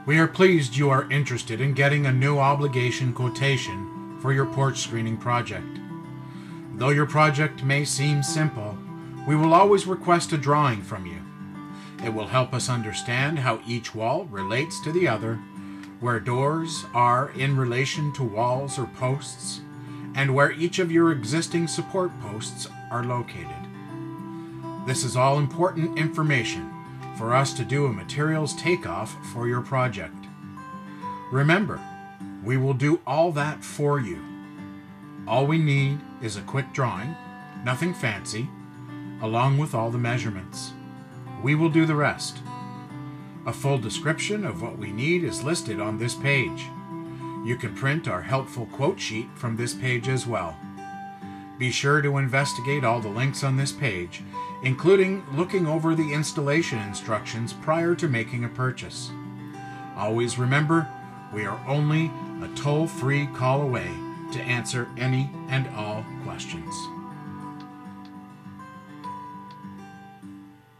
We are pleased you are interested in getting a new obligation quotation for your porch screening project. Though your project may seem simple, we will always request a drawing from you. It will help us understand how each wall relates to the other, where doors are in relation to walls or posts, and where each of your existing support posts are located. This is all important information for us to do a materials takeoff for your project. Remember, we will do all that for you. All we need is a quick drawing, nothing fancy, along with all the measurements. We will do the rest. A full description of what we need is listed on this page. You can print our helpful quote sheet from this page as well. Be sure to investigate all the links on this page, including looking over the installation instructions prior to making a purchase. Always remember, we are only a toll-free call away to answer any and all questions.